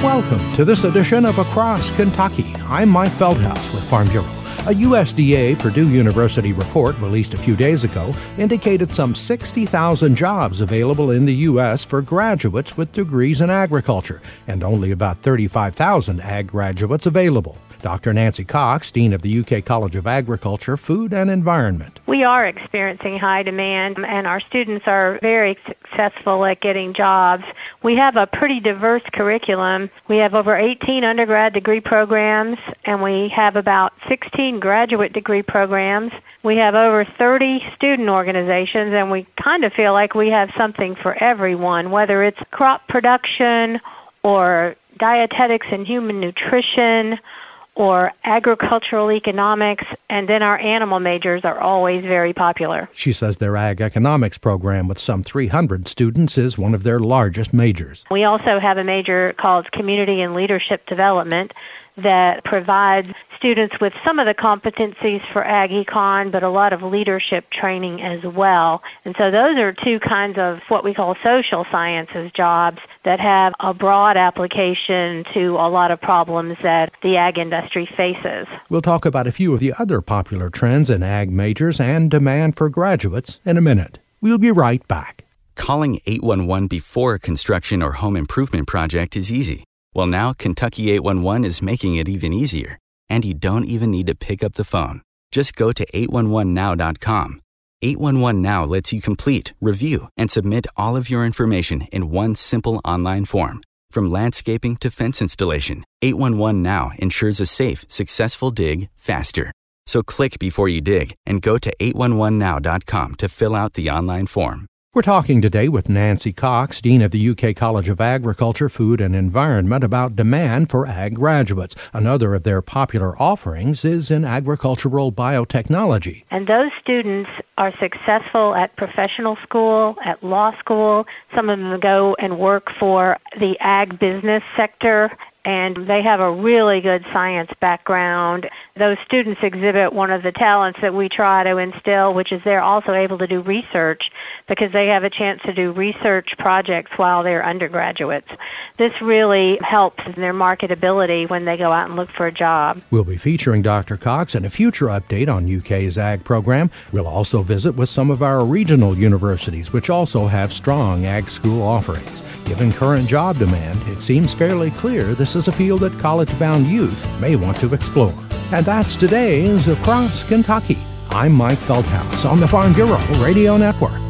Welcome to this edition of Across Kentucky. I'm Mike Feldhaus with Farm Bureau. A USDA Purdue University report released a few days ago indicated some 60,000 jobs available in the U.S. for graduates with degrees in agriculture, and only about 35,000 ag graduates available. Dr. Nancy Cox, Dean of the UK College of Agriculture, Food and Environment. We are experiencing high demand, and our students are very successful at getting jobs. We have a pretty diverse curriculum. We have over 18 undergrad degree programs, and we have about 16 graduate degree programs. We have over 30 student organizations, and we kind of feel like we have something for everyone, whether it's crop production or dietetics and human nutrition or agricultural economics, and then our animal majors are always very popular. She says their ag economics program with some 300 students is one of their largest majors. We also have a major called Community and Leadership Development that provides students with some of the competencies for ag econ, but a lot of leadership training as well. And so those are two kinds of what we call social sciences jobs that have a broad application to a lot of problems that the ag industry faces. We'll talk about a few of the other popular trends in ag majors and demand for graduates in a minute. We'll be right back. Calling 811 before a construction or home improvement project is easy. Well, now Kentucky 811 is making it even easier. And you don't even need to pick up the phone. Just go to 811now.com. 811 Now lets you complete, review, and submit all of your information in one simple online form. From landscaping to fence installation, 811 Now ensures a safe, successful dig faster. So click before you dig and go to 811now.com to fill out the online form. We're talking today with Nancy Cox, Dean of the UK College of Agriculture, Food and Environment, about demand for ag graduates. Another of their popular offerings is in agricultural biotechnology. And those students are successful at professional school, at law school. Some of them go and work for the ag business sector, and they have a really good science background. Those students exhibit one of the talents that we try to instill, which is they're also able to do research because they have a chance to do research projects while they're undergraduates. This really helps their marketability when they go out and look for a job. We'll be featuring Dr. Cox in a future update on UK's ag program. We'll also visit with some of our regional universities, which also have strong ag school offerings. Given current job demand, it seems fairly clear this is a field that college-bound youth may want to explore. And that's today's Across Kentucky. I'm Mike Feldhaus on the Farm Bureau Radio Network.